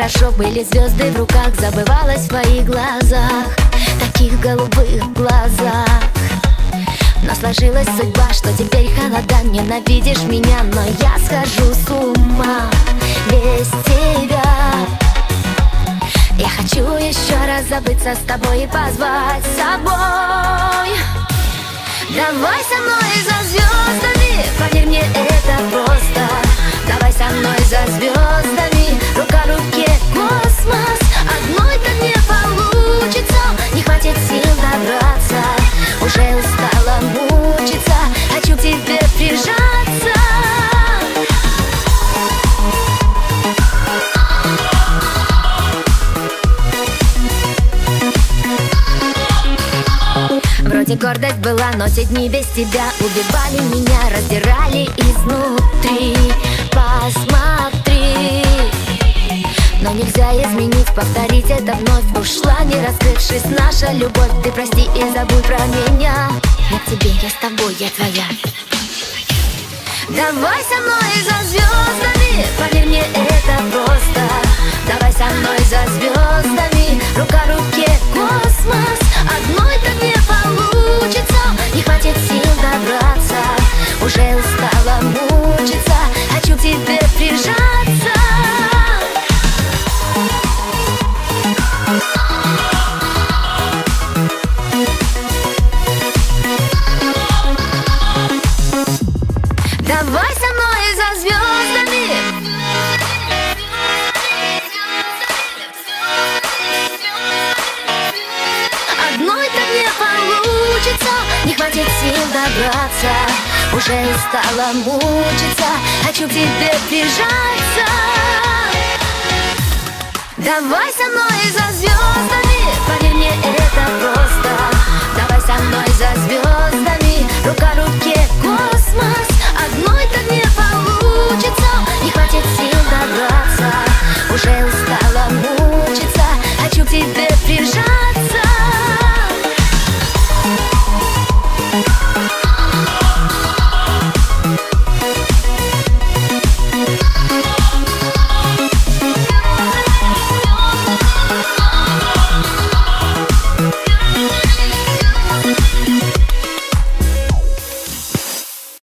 хорошо были звезды в руках, забывалась в твоих глазах, таких голубых глазах. Но сложилась судьба, что теперь холода, ненавидишь меня, но я схожу с ума без тебя. Я хочу еще раз забыться с тобой и позвать с собой. Давай со мной за звездами, поверь мне, это просто. Давай со мной за звездами, рука в руке космос. Одной-то не получится, не хватит сил добраться. Уже устала мучиться, хочу к тебе прижаться. Вроде гордость была, но те дни без тебя убивали меня, раздирали изнутри. Посмотри, но нельзя изменить, повторить это вновь. Ушла, не раскрывшись наша любовь. Ты прости и забудь про меня. Я к тебе, я с тобой, я твоя. Давай со мной за звездами, поверь мне, это просто. Давай со мной за звездами, рука в руке космос. Одной-то не получится, не хватит сил добраться. Уже устала мучиться, хочу к тебе прижаться. Давай со мной за звездами. Одной-то не получится, не хватит сил добраться. Уже устала мучиться, хочу к тебе прижаться. Давай со мной за звездами.